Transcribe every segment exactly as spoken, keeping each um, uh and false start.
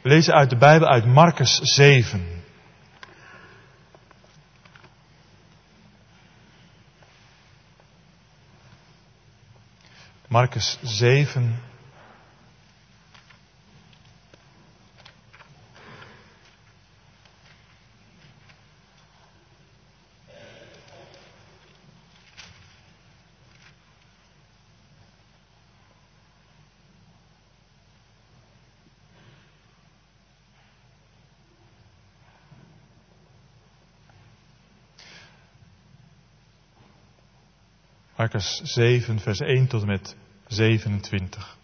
We lezen uit de Bijbel uit Markus zeven. Markus zeven. Markus zeven, vers één tot en met zevenentwintig.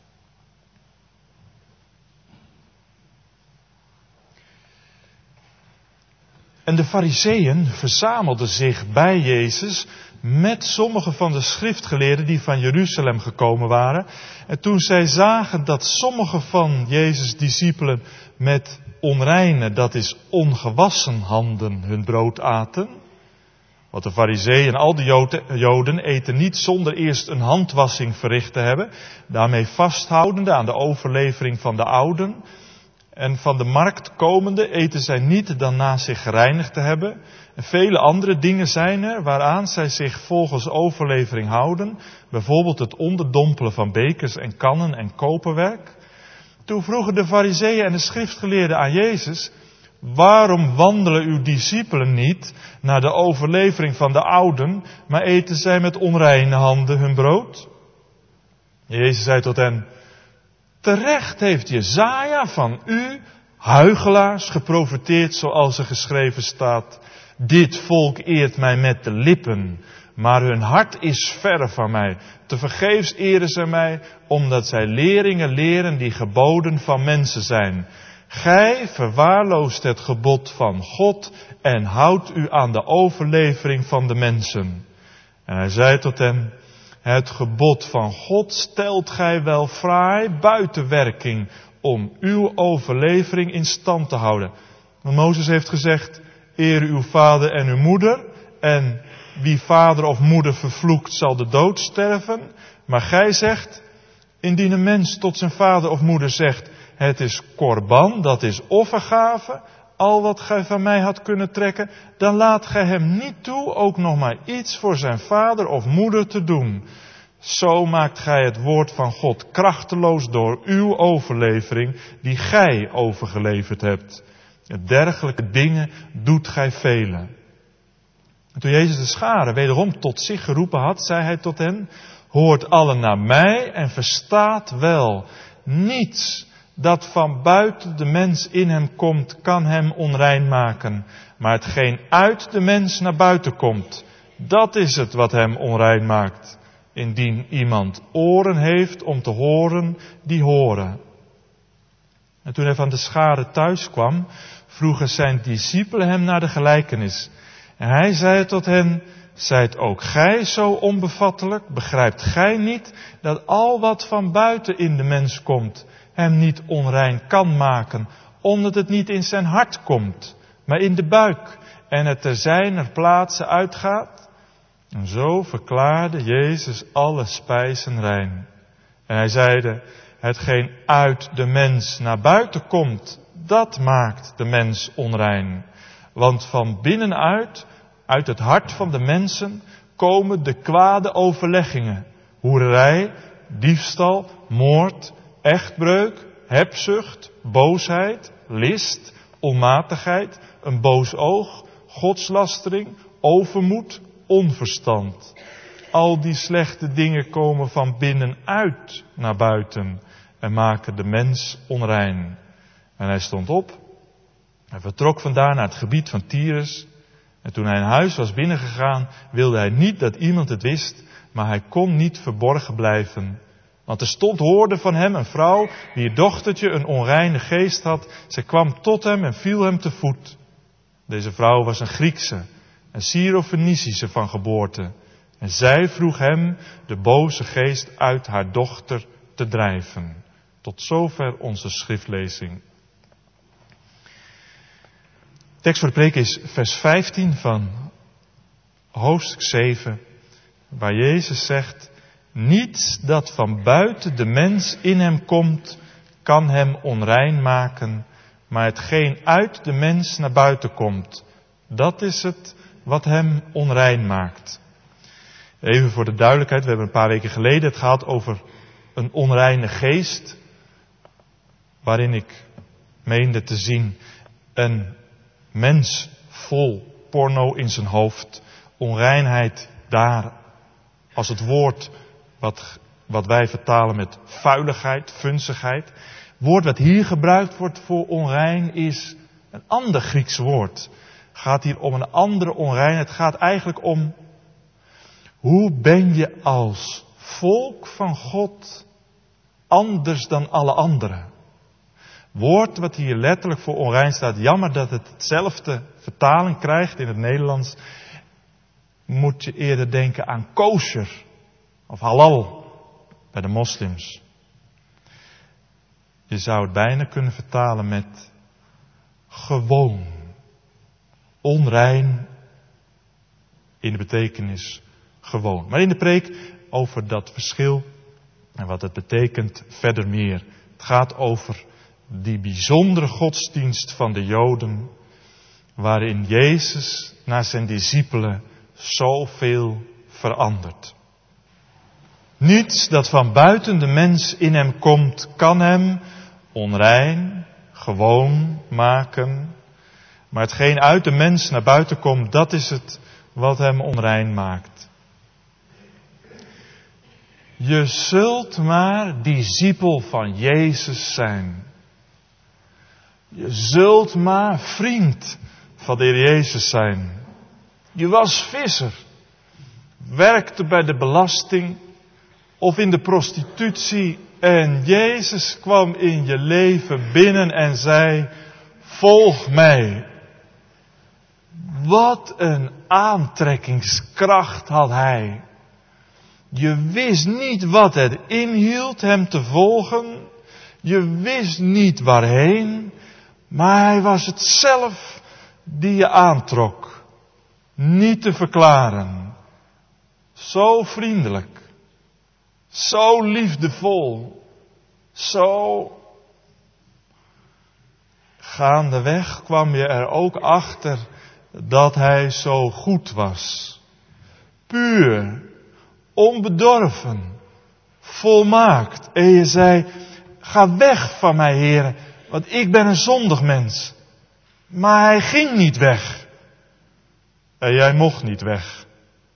En de Farizeeën verzamelden zich bij Jezus met sommige van de schriftgeleerden die van Jeruzalem gekomen waren. En toen zij zagen dat sommige van Jezus' discipelen met onreine, dat is ongewassen handen, hun brood aten. Want de Farizeeën en al de Joden eten niet zonder eerst een handwassing verricht te hebben, daarmee vasthoudende aan de overlevering van de ouden. En van de markt komende eten zij niet dan na zich gereinigd te hebben. En vele andere dingen zijn er waaraan zij zich volgens overlevering houden. Bijvoorbeeld het onderdompelen van bekers en kannen en koperwerk. Toen vroegen de Farizeeën en de schriftgeleerden aan Jezus: waarom wandelen uw discipelen niet naar de overlevering van de ouden, maar eten zij met onreine handen hun brood? Jezus zei tot hen: terecht heeft Jesaja van u, huichelaars, geprofeteerd zoals er geschreven staat: dit volk eert mij met de lippen, maar hun hart is verre van mij. Tevergeefs eren zij mij, omdat zij leringen leren die geboden van mensen zijn. Gij verwaarloost het gebod van God en houdt u aan de overlevering van de mensen. En hij zei tot hen: het gebod van God stelt gij wel fraai buiten werking om uw overlevering in stand te houden. Want Mozes heeft gezegd: eer uw vader en uw moeder, en wie vader of moeder vervloekt zal de dood sterven. Maar gij zegt: indien een mens tot zijn vader of moeder zegt: het is korban, dat is offergave, al wat gij van mij had kunnen trekken, dan laat gij hem niet toe ook nog maar iets voor zijn vader of moeder te doen. Zo maakt gij het woord van God krachteloos door uw overlevering die gij overgeleverd hebt. Dergelijke dingen doet gij velen. En toen Jezus de scharen wederom tot zich geroepen had, zei hij tot hen: hoort allen naar mij en verstaat wel. Niets dat van buiten de mens in hem komt, kan hem onrein maken. Maar hetgeen uit de mens naar buiten komt, dat is het wat hem onrein maakt. Indien iemand oren heeft om te horen, die horen. En toen hij van de schare thuis kwam, vroegen zijn discipelen hem naar de gelijkenis. En hij zei tot hen: zijt ook gij zo onbevattelijk? Begrijpt gij niet dat al wat van buiten in de mens komt hem niet onrein kan maken, omdat het niet in zijn hart komt, maar in de buik, en het ter zijner plaatse uitgaat? En zo verklaarde Jezus alle spijzen rein. En hij zeide: hetgeen uit de mens naar buiten komt, dat maakt de mens onrein. Want van binnenuit, uit het hart van de mensen, komen de kwade overleggingen: hoererij, diefstal, moord, echtbreuk, hebzucht, boosheid, list, onmatigheid, een boos oog, godslastering, overmoed, onverstand. Al die slechte dingen komen van binnenuit naar buiten en maken de mens onrein. En hij stond op en vertrok vandaar naar het gebied van Tyrus. En toen hij in huis was binnengegaan, wilde hij niet dat iemand het wist, maar hij kon niet verborgen blijven. Want er stond hoorde van hem een vrouw, wier dochtertje een onreine geest had. Zij kwam tot hem en viel hem te voet. Deze vrouw was een Griekse, een Syro-Fenicische van geboorte. En zij vroeg hem de boze geest uit haar dochter te drijven. Tot zover onze schriftlezing. De tekst voor de preek is vers vijftien van hoofdstuk zeven, waar Jezus zegt: niets dat van buiten de mens in hem komt, kan hem onrein maken, maar hetgeen uit de mens naar buiten komt, dat is het wat hem onrein maakt. Even voor de duidelijkheid, we hebben een paar weken geleden het gehad over een onreine geest, waarin ik meende te zien een mens vol porno in zijn hoofd, onreinheid daar als het woord wat, wat wij vertalen met vuiligheid, vunzigheid. Het woord wat hier gebruikt wordt voor onrein is een ander Grieks woord. Het gaat hier om een andere onreinheid. Het gaat eigenlijk om, hoe ben je als volk van God anders dan alle anderen? Woord wat hier letterlijk voor onrein staat. Jammer dat het hetzelfde vertaling krijgt in het Nederlands. Moet je eerder denken aan kosher of halal bij de moslims. Je zou het bijna kunnen vertalen met gewoon. Onrein in de betekenis gewoon. Maar in de preek over dat verschil en wat het betekent verder meer. Het gaat over die bijzondere godsdienst van de Joden, waarin Jezus naar zijn discipelen zoveel verandert. Niets dat van buiten de mens in hem komt, kan hem onrein, gewoon maken. Maar hetgeen uit de mens naar buiten komt, dat is het wat hem onrein maakt. Je zult maar discipel van Jezus zijn. Je zult maar vriend van de Heer Jezus zijn. Je was visser, werkte bij de belasting of in de prostitutie en Jezus kwam in je leven binnen en zei, volg mij. Wat een aantrekkingskracht had hij. Je wist niet wat het inhield hem te volgen. Je wist niet waarheen. Maar hij was het zelf die je aantrok. Niet te verklaren. Zo vriendelijk. Zo liefdevol. Zo. Gaandeweg kwam je er ook achter dat hij zo goed was. Puur. Onbedorven. Volmaakt. En je zei, ga weg van mij, Heere, want ik ben een zondig mens. Maar hij ging niet weg. En jij mocht niet weg.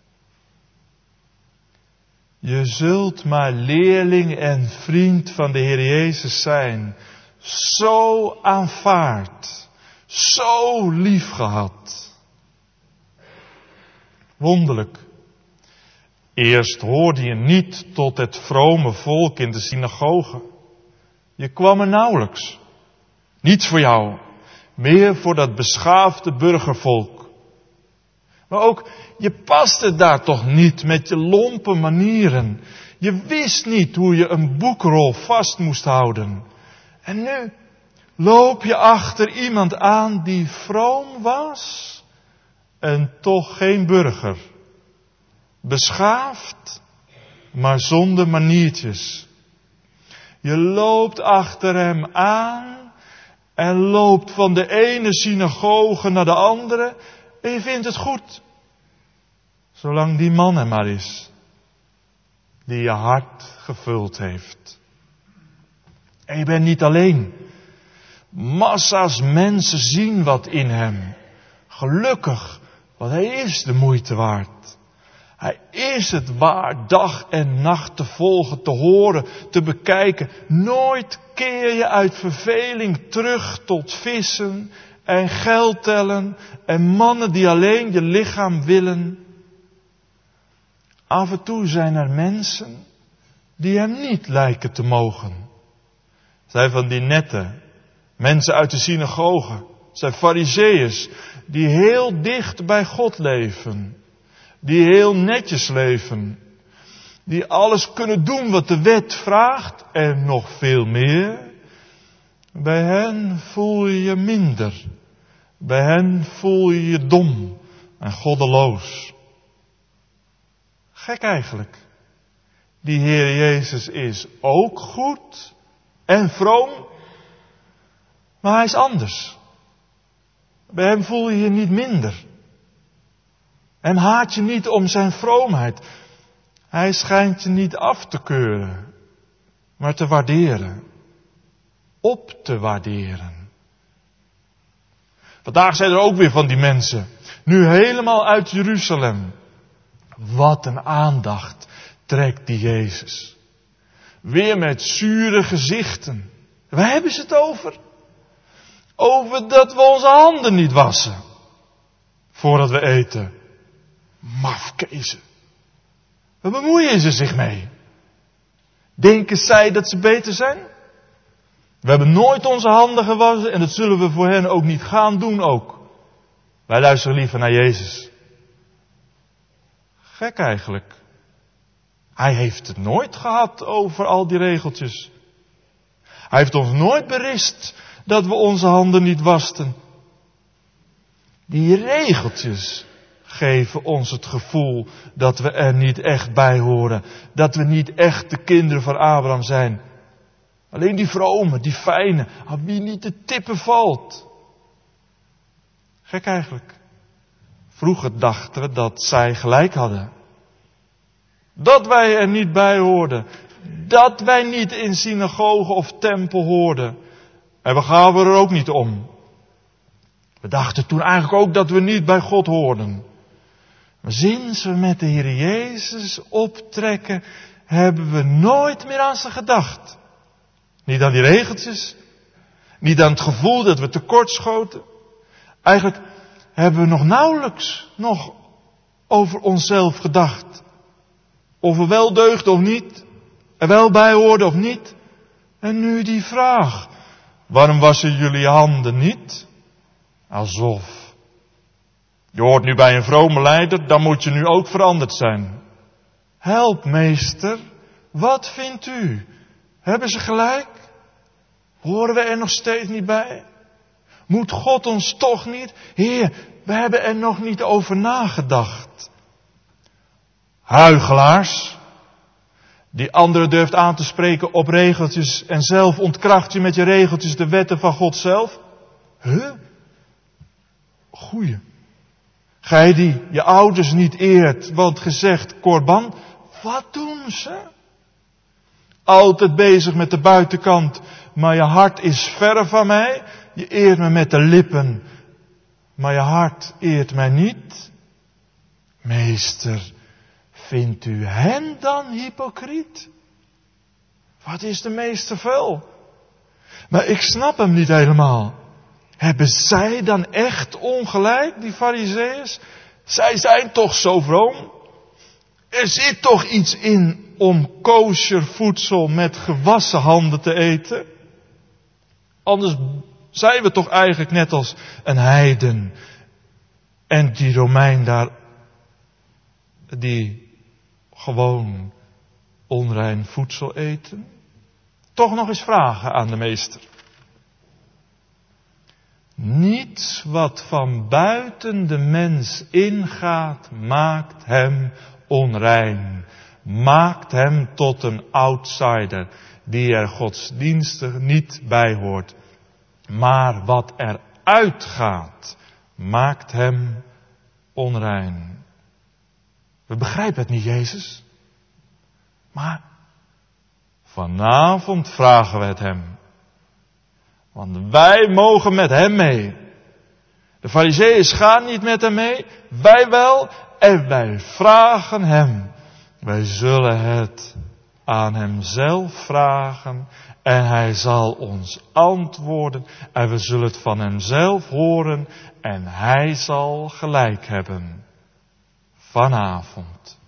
Je zult maar leerling en vriend van de Heer Jezus zijn. Zo aanvaard. Zo lief gehad. Wonderlijk. Eerst hoorde je niet tot het vrome volk in de synagoge. Je kwam er nauwelijks. Niets voor jou. Meer voor dat beschaafde burgervolk. Maar ook, je paste daar toch niet met je lompe manieren. Je wist niet hoe je een boekrol vast moest houden. En nu loop je achter iemand aan die vroom was en toch geen burger. Beschaafd, maar zonder maniertjes. Je loopt achter hem aan en loopt van de ene synagoge naar de andere en je vindt het goed. Zolang die man er maar is, die je hart gevuld heeft. En je bent niet alleen. Massa's mensen zien wat in hem. Gelukkig, want hij is de moeite waard. Hij is het waard dag en nacht te volgen, te horen, te bekijken. Nooit keer je uit verveling terug tot vissen en geld tellen en mannen die alleen je lichaam willen. Af en toe zijn er mensen die hem niet lijken te mogen. Zijn van die nette mensen uit de synagoge. Zijn farizeeërs die heel dicht bij God leven. Die heel netjes leven. Die alles kunnen doen wat de wet vraagt en nog veel meer. Bij hen voel je je minder. Bij hen voel je je dom en goddeloos. Gek eigenlijk. Die Heer Jezus is ook goed en vroom, maar hij is anders. Bij hem voel je je niet minder. Hem haat je niet om zijn vroomheid. Hij schijnt je niet af te keuren, maar te waarderen. Op te waarderen. Vandaag zijn er ook weer van die mensen. Nu helemaal uit Jeruzalem. Wat een aandacht trekt die Jezus. Weer met zure gezichten. Waar hebben ze het over? Over dat we onze handen niet wassen. Voordat we eten. Mafkezen. Waar bemoeien ze zich mee? Denken zij dat ze beter zijn? We hebben nooit onze handen gewassen en dat zullen we voor hen ook niet gaan doen ook. Wij luisteren liever naar Jezus. Gek eigenlijk. Hij heeft het nooit gehad over al die regeltjes. Hij heeft ons nooit berist dat we onze handen niet wasten. Die regeltjes geven ons het gevoel dat we er niet echt bij horen. Dat we niet echt de kinderen van Abraham zijn. Alleen die vrome, die fijne, aan wie niet te tippen valt. Gek eigenlijk. Vroeger dachten we dat zij gelijk hadden. Dat wij er niet bij hoorden. Dat wij niet in synagoge of tempel hoorden. En we gaven er ook niet om. We dachten toen eigenlijk ook dat we niet bij God hoorden. Maar sinds we met de Heer Jezus optrekken, hebben we nooit meer aan ze gedacht. Niet aan die regeltjes. Niet aan het gevoel dat we tekortschoten. Eigenlijk hebben we nog nauwelijks nog over onszelf gedacht. Of we wel deugden of niet. Er wel bij hoorden of niet. En nu die vraag. Waarom wassen jullie handen niet? Alsof. Je hoort nu bij een vrome leider, dan moet je nu ook veranderd zijn. Help, meester. Wat vindt u? Hebben ze gelijk? Horen we er nog steeds niet bij? Moet God ons toch niet? Heer, we hebben er nog niet over nagedacht. Huichelaars, die anderen durft aan te spreken op regeltjes en zelf ontkracht je met je regeltjes de wetten van God zelf. Huh? Goeie. Gij die je ouders niet eert, want gezegd korban, wat doen ze? Altijd bezig met de buitenkant, maar je hart is verre van mij. Je eert me met de lippen, maar je hart eert mij niet. Meester, vindt u hen dan hypocriet? Wat is de meester vuil? Maar ik snap hem niet helemaal. Hebben zij dan echt ongelijk, die Farizeeërs? Zij zijn toch zo vroom? Er zit toch iets in om kosher voedsel met gewassen handen te eten? Anders zijn we toch eigenlijk net als een heiden. En die Romein daar, die gewoon onrein voedsel eten? Toch nog eens vragen aan de meester. Niets wat van buiten de mens ingaat, maakt hem onrein. Maakt hem tot een outsider, die er godsdienstig niet bij hoort. Maar wat er uitgaat, maakt hem onrein. We begrijpen het niet, Jezus. Maar vanavond vragen we het hem. Want wij mogen met hem mee. De Farizeeërs gaan niet met hem mee, wij wel. En wij vragen hem. Wij zullen het aan hem zelf vragen. En hij zal ons antwoorden. En we zullen het van hem zelf horen. En hij zal gelijk hebben. Vanavond.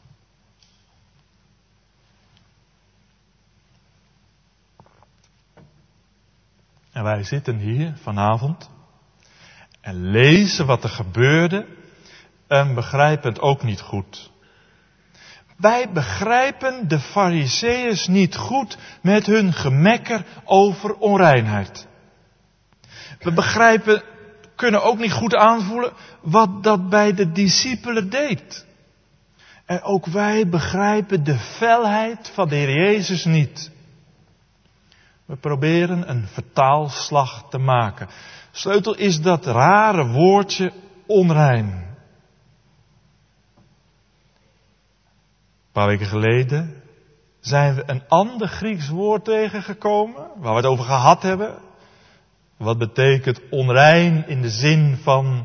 En wij zitten hier vanavond en lezen wat er gebeurde en begrijpen het ook niet goed. Wij begrijpen de Farizeeërs niet goed met hun gemekker over onreinheid. We begrijpen, kunnen ook niet goed aanvoelen wat dat bij de discipelen deed. En ook wij begrijpen de felheid van de Heer Jezus niet. We proberen een vertaalslag te maken. Sleutel is dat rare woordje onrein. Een paar weken geleden zijn we een ander Grieks woord tegengekomen, waar we het over gehad hebben. Wat betekent onrein in de zin van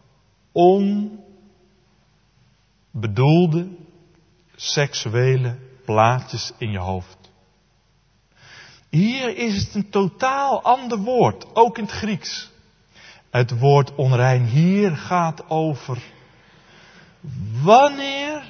onbedoelde seksuele plaatjes in je hoofd. Hier is het een totaal ander woord, ook in het Grieks. Het woord onrein hier gaat over wanneer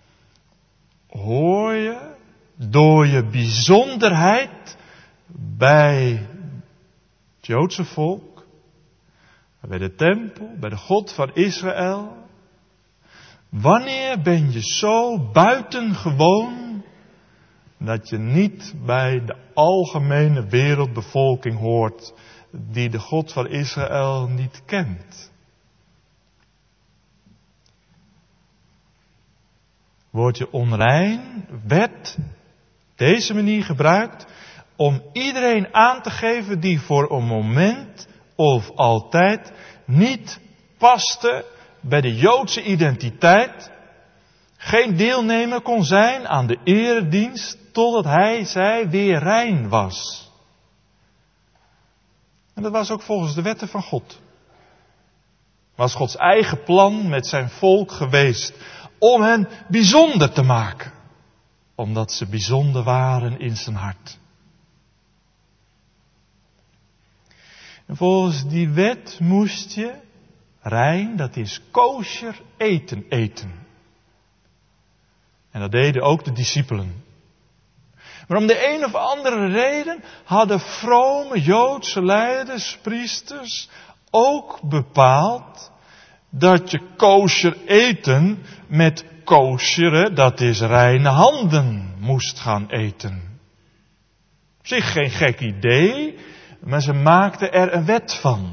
hoor je door je bijzonderheid bij het Joodse volk, bij de tempel, bij de God van Israël. Wanneer ben je zo buitengewoon dat je niet bij de algemene wereldbevolking hoort die de God van Israël niet kent? Woordje onrein werd deze manier gebruikt om iedereen aan te geven die voor een moment of altijd niet paste bij de Joodse identiteit, geen deelnemer kon zijn aan de eredienst totdat hij, zij weer rein was. En dat was ook volgens de wetten van God. Was Gods eigen plan met zijn volk geweest om hen bijzonder te maken, omdat ze bijzonder waren in zijn hart. En volgens die wet moest je rein, dat is kosher eten eten. En dat deden ook de discipelen. Maar om de een of andere reden hadden vrome Joodse leiders, priesters, ook bepaald dat je kosher eten met kosheren, dat is reine handen, moest gaan eten. Op zich geen gek idee, maar ze maakten er een wet van.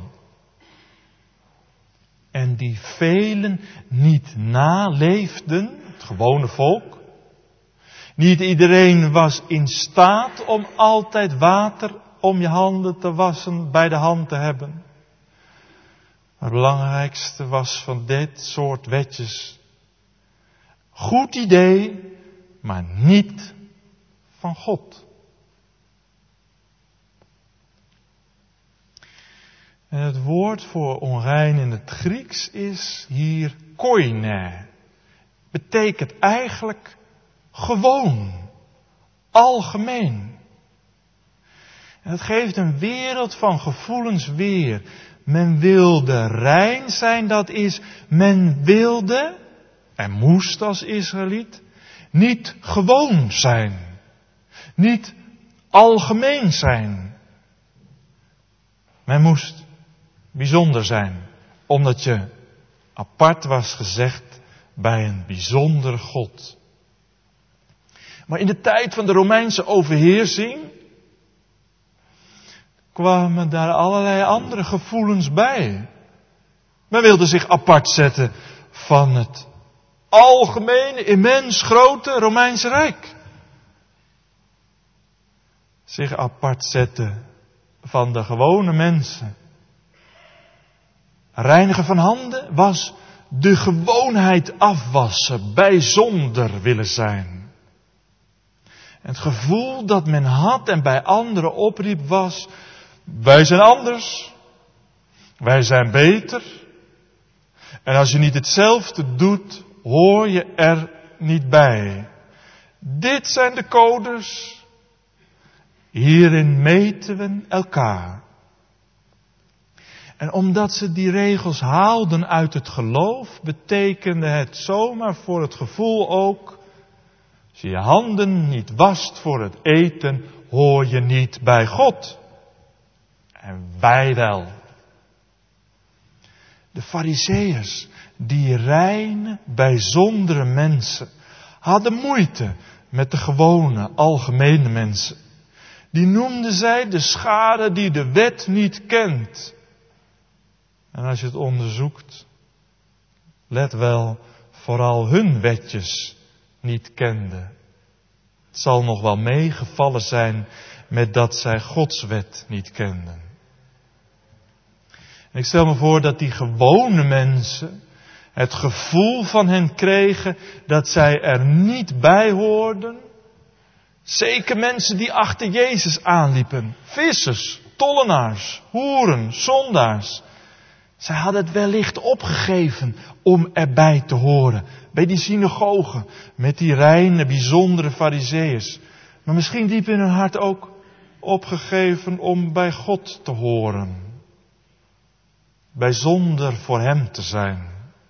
En die velen niet naleefden, het gewone volk. Niet iedereen was in staat om altijd water om je handen te wassen, bij de hand te hebben. Maar het belangrijkste was van dit soort wetjes: goed idee, maar niet van God. En het woord voor onrein in het Grieks is hier koine. Betekent eigenlijk gewoon, algemeen. En het geeft een wereld van gevoelens weer. Men wilde rein zijn, dat is, men wilde, en moest als Israëliet, niet gewoon zijn. Niet algemeen zijn. Men moest bijzonder zijn, omdat je apart was gezegd bij een bijzondere God. Maar in de tijd van de Romeinse overheersing kwamen daar allerlei andere gevoelens bij. Men wilde zich apart zetten van het algemene, immens grote Romeinse Rijk. Zich apart zetten van de gewone mensen. Reinigen van handen was de gewoonheid afwassen, bijzonder willen zijn. En het gevoel dat men had en bij anderen opriep was: wij zijn anders. Wij zijn beter. En als je niet hetzelfde doet, hoor je er niet bij. Dit zijn de codes. Hierin meten we elkaar. En omdat ze die regels haalden uit het geloof, betekende het zomaar voor het gevoel ook: als je je handen niet wast voor het eten, hoor je niet bij God. En wij wel. De Farizeeërs, die reine, bijzondere mensen, hadden moeite met de gewone, algemene mensen. Die noemden zij de schare die de wet niet kent. En als je het onderzoekt, let wel, vooral hun wetjes niet kenden. Het zal nog wel meegevallen zijn met dat zij Gods wet niet kenden. En ik stel me voor dat die gewone mensen het gevoel van hen kregen dat zij er niet bij hoorden. Zeker mensen die achter Jezus aanliepen. Vissers, tollenaars, hoeren, zondaars. Zij hadden het wellicht opgegeven om erbij te horen. Bij die synagogen, met die reine, bijzondere farizeeërs. Maar misschien diep in hun hart ook opgegeven om bij God te horen. Bijzonder voor Hem te zijn.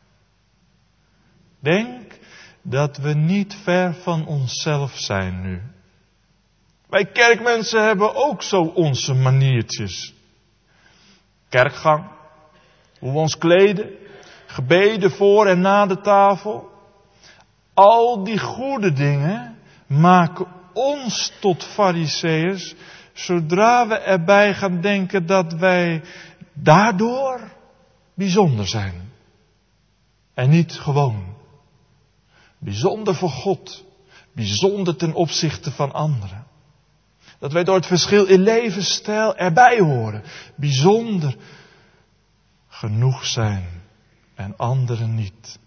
Denk dat we niet ver van onszelf zijn nu. Wij kerkmensen hebben ook zo onze maniertjes. Kerkgang, hoe we ons kleden, gebeden voor en na de tafel. Al die goede dingen maken ons tot farizeeërs, zodra we erbij gaan denken dat wij daardoor bijzonder zijn. En niet gewoon. Bijzonder voor God. Bijzonder ten opzichte van anderen. Dat wij door het verschil in levensstijl erbij horen. Bijzonder genoeg zijn en anderen niet.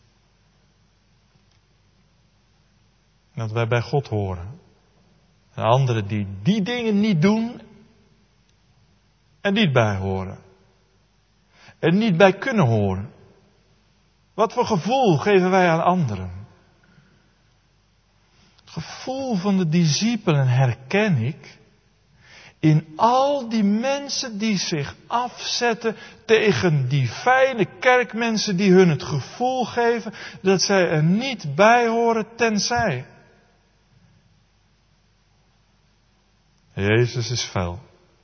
Dat wij bij God horen. En anderen die die dingen niet doen en niet bij horen. En niet bij kunnen horen. Wat voor gevoel geven wij aan anderen? Het gevoel van de discipelen herken ik in al die mensen die zich afzetten tegen die fijne kerkmensen die hun het gevoel geven dat zij er niet bij horen tenzij. Jezus is fel.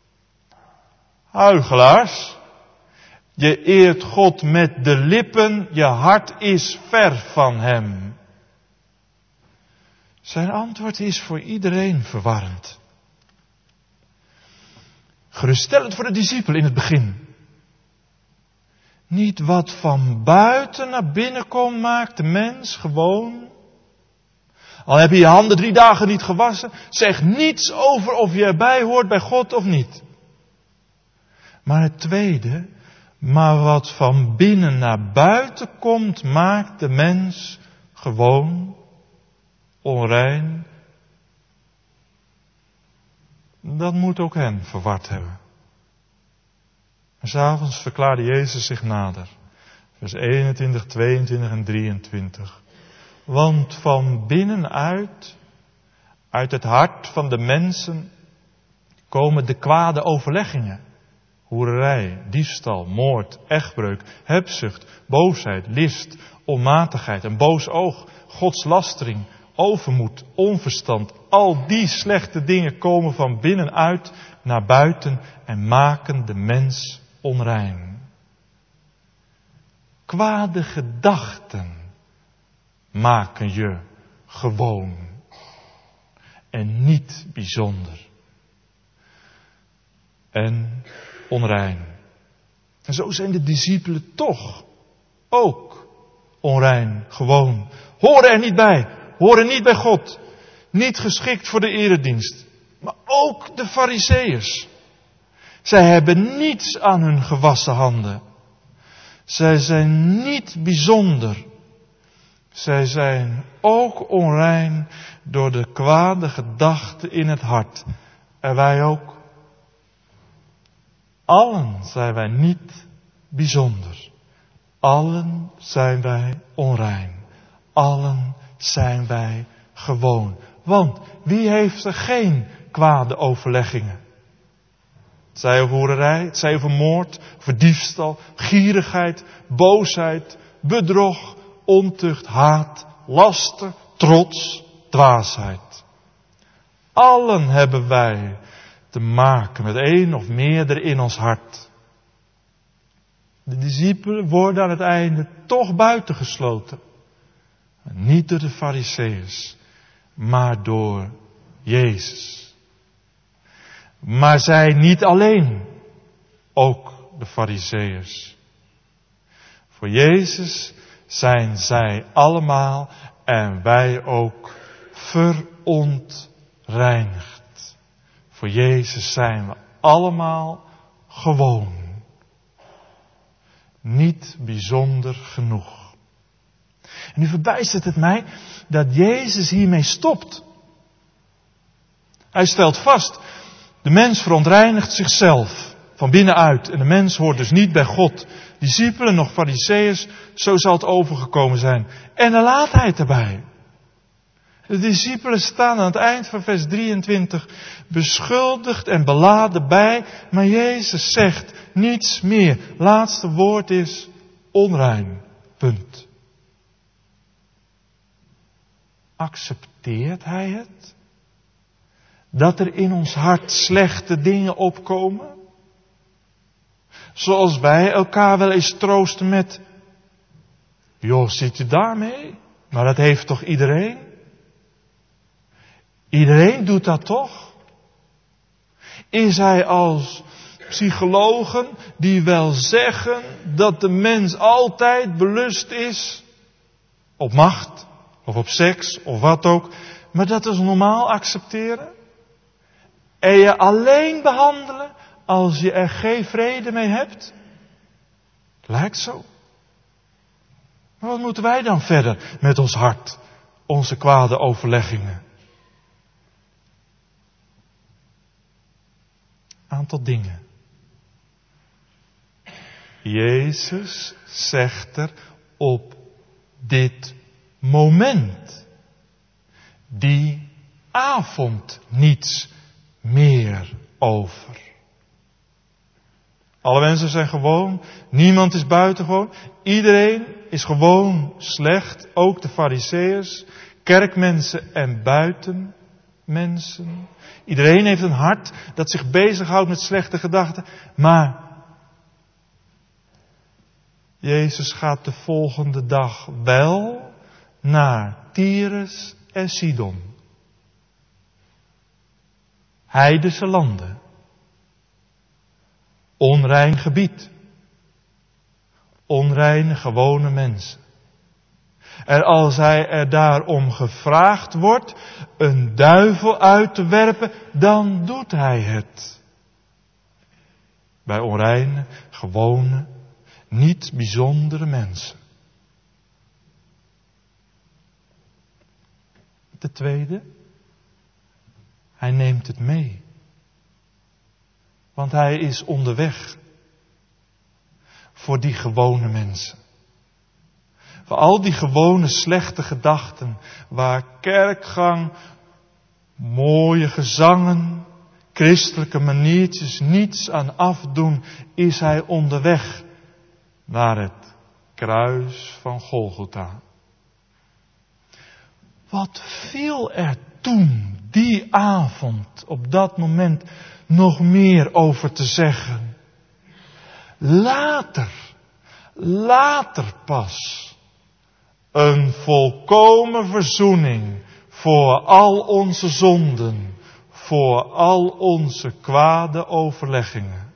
Huichelaars, je eert God met de lippen, je hart is ver van Hem. Zijn antwoord is voor iedereen verwarrend. Geruststellend voor de discipelen in het begin. Niet wat van buiten naar binnen komt maakt de mens gewoon. Al heb je je handen drie dagen niet gewassen, zeg niets over of je erbij hoort bij God of niet. Maar het tweede, maar wat van binnen naar buiten komt, maakt de mens gewoon, onrein. Dat moet ook hen verward hebben. En 's avonds verklaarde Jezus zich nader. Vers eenentwintig, tweeëntwintig en drieëntwintig. Want van binnenuit, uit het hart van de mensen, komen de kwade overleggingen. Hoererij, diefstal, moord, echtbreuk, hebzucht, boosheid, list, onmatigheid, een boos oog, godslastering, overmoed, onverstand. Al die slechte dingen komen van binnenuit naar buiten en maken de mens onrein. Kwade gedachten maken je gewoon en niet bijzonder en onrein. En zo zijn de discipelen toch ook onrein, gewoon. Horen er niet bij, horen niet bij God, niet geschikt voor de eredienst. Maar ook de farizeeërs. Zij hebben niets aan hun gewassen handen. Zij zijn niet bijzonder. Zij zijn ook onrein door de kwade gedachten in het hart. En wij ook. Allen zijn wij niet bijzonder. Allen zijn wij onrein. Allen zijn wij gewoon. Want wie heeft er geen kwade overleggingen? Het zij over hoererij, het zij over moord, over diefstal, gierigheid, boosheid, bedrog, ontucht, haat, laster, trots, dwaasheid. Allen hebben wij te maken met één of meerdere in ons hart. De discipelen worden aan het einde toch buitengesloten. Niet door de farizeeërs, maar door Jezus. Maar zij niet alleen, ook de farizeeërs. Voor Jezus zijn zij allemaal en wij ook verontreinigd. Voor Jezus zijn we allemaal gewoon. Niet bijzonder genoeg. En nu verbijstert het mij dat Jezus hiermee stopt. Hij stelt vast, de mens verontreinigt zichzelf van binnenuit. En de mens hoort dus niet bij God. Discipelen, nog fariseeërs, zo zal het overgekomen zijn. En dan laat hij het erbij. De discipelen staan aan het eind van vers drieëntwintig beschuldigd en beladen bij. Maar Jezus zegt niets meer. Laatste woord is onrein. Punt. Accepteert hij het? Dat er in ons hart slechte dingen opkomen? Zoals wij elkaar wel eens troosten met, joh, zit je daarmee? Maar dat heeft toch iedereen? Iedereen doet dat toch? Is hij als psychologen die wel zeggen dat de mens altijd belust is op macht of op seks of wat ook, maar dat is normaal accepteren? En je alleen behandelen als je er geen vrede mee hebt? Lijkt zo. Maar wat moeten wij dan verder met ons hart, onze kwade overleggingen? Aantal dingen. Jezus zegt er op dit moment, die avond, niets meer over. Alle mensen zijn gewoon, niemand is buitengewoon, iedereen is gewoon slecht, ook de fariseeërs, kerkmensen en buitenmensen. Iedereen heeft een hart dat zich bezighoudt met slechte gedachten, maar Jezus gaat de volgende dag wel naar Tyrus en Sidon. Heidense landen. Onrein gebied. Onreine gewone mensen. En als hij er daarom gevraagd wordt een duivel uit te werpen, dan doet hij het. Bij onreine, gewone, niet bijzondere mensen. De tweede, hij neemt het mee. Want hij is onderweg voor die gewone mensen. Voor al die gewone slechte gedachten, waar kerkgang, mooie gezangen, christelijke maniertjes niets aan afdoen, is hij onderweg naar het kruis van Golgotha. Wat viel er toen, die avond, op dat moment, nog meer over te zeggen? Later, later pas, een volkomen verzoening voor al onze zonden, voor al onze kwade overleggingen.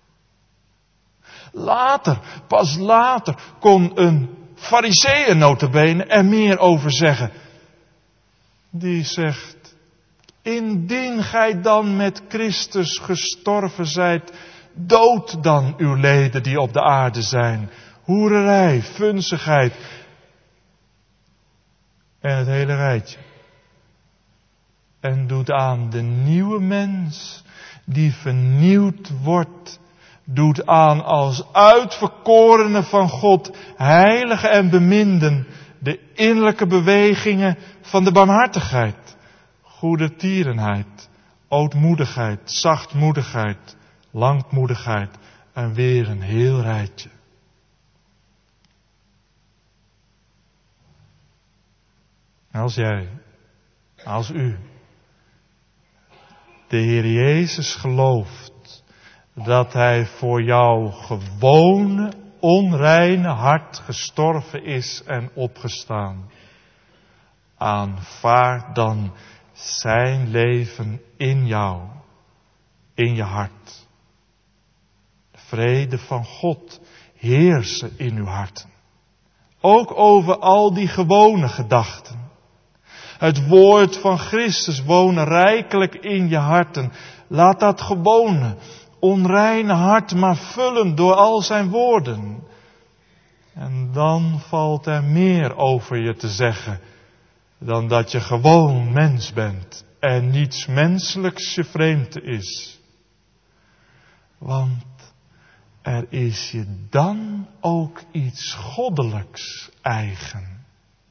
Later, pas later, kon een fariseeër nota bene er meer over zeggen. Die zegt, indien gij dan met Christus gestorven zijt, dood dan uw leden die op de aarde zijn. Hoererij, vunzigheid en het hele rijtje. En doet aan de nieuwe mens die vernieuwd wordt, doet aan als uitverkorene van God, heilige en beminden, de innerlijke bewegingen van de barmhartigheid, goedertierenheid, ootmoedigheid, zachtmoedigheid, langmoedigheid en weer een heel rijtje. Als jij, als u, de Heer Jezus gelooft dat Hij voor jouw gewone, onreine hart gestorven is en opgestaan, aanvaard dan zijn leven in jou, in je hart. De vrede van God heersen in uw harten. Ook over al die gewone gedachten. Het woord van Christus wonen rijkelijk in je harten. Laat dat gewone, onreine hart maar vullen door al zijn woorden. En dan valt er meer over je te zeggen dan dat je gewoon mens bent en niets menselijks je vreemd is. Want er is je dan ook iets goddelijks eigen.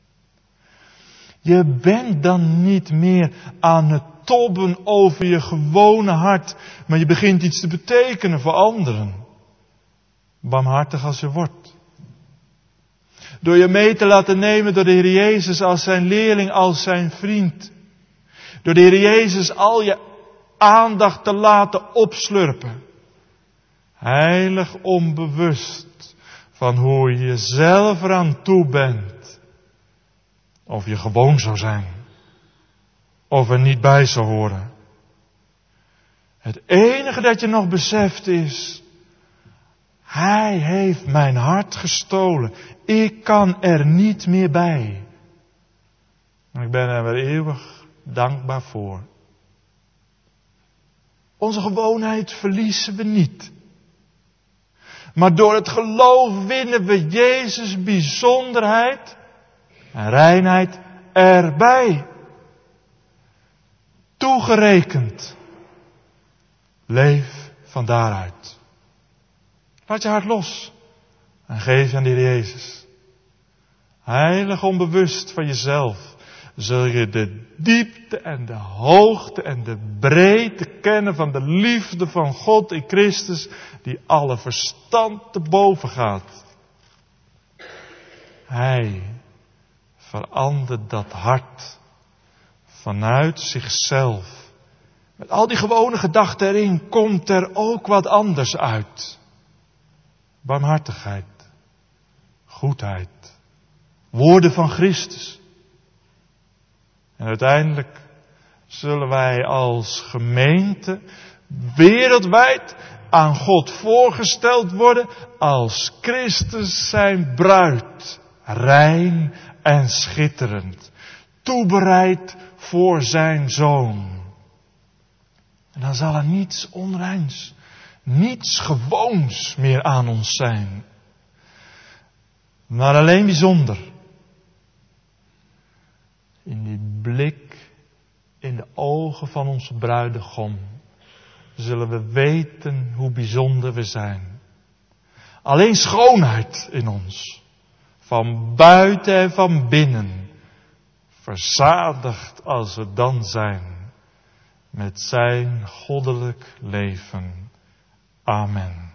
Je bent dan niet meer aan het tobben over je gewone hart, maar je begint iets te betekenen voor anderen. Barmhartig als je wordt. Door je mee te laten nemen door de Heer Jezus als zijn leerling, als zijn vriend. Door de Heer Jezus al je aandacht te laten opslurpen. Heilig onbewust van hoe je zelf eraan toe bent. Of je gewoon zou zijn. Of er niet bij zou horen. Het enige dat je nog beseft is, Hij heeft mijn hart gestolen. Ik kan er niet meer bij. En ik ben er weer eeuwig dankbaar voor. Onze gewoonheid verliezen we niet. Maar door het geloof winnen we Jezus' bijzonderheid en reinheid erbij. Toegerekend. Leef van daaruit. Laat je hart los en geef je aan de Heer Jezus. Heilig onbewust van jezelf zul je de diepte en de hoogte en de breedte kennen van de liefde van God in Christus die alle verstand te boven gaat. Hij verandert dat hart vanuit zichzelf. Met al die gewone gedachten erin komt er ook wat anders uit. Barmhartigheid, goedheid, woorden van Christus. En uiteindelijk zullen wij als gemeente wereldwijd aan God voorgesteld worden als Christus zijn bruid, rein en schitterend, toebereid voor zijn Zoon. En dan zal er niets onreins, niets gewoons meer aan ons zijn. Maar alleen bijzonder. In die blik in de ogen van onze bruidegom zullen we weten hoe bijzonder we zijn. Alleen schoonheid in ons, van buiten en van binnen, verzadigd als we dan zijn met zijn goddelijk leven. Amen.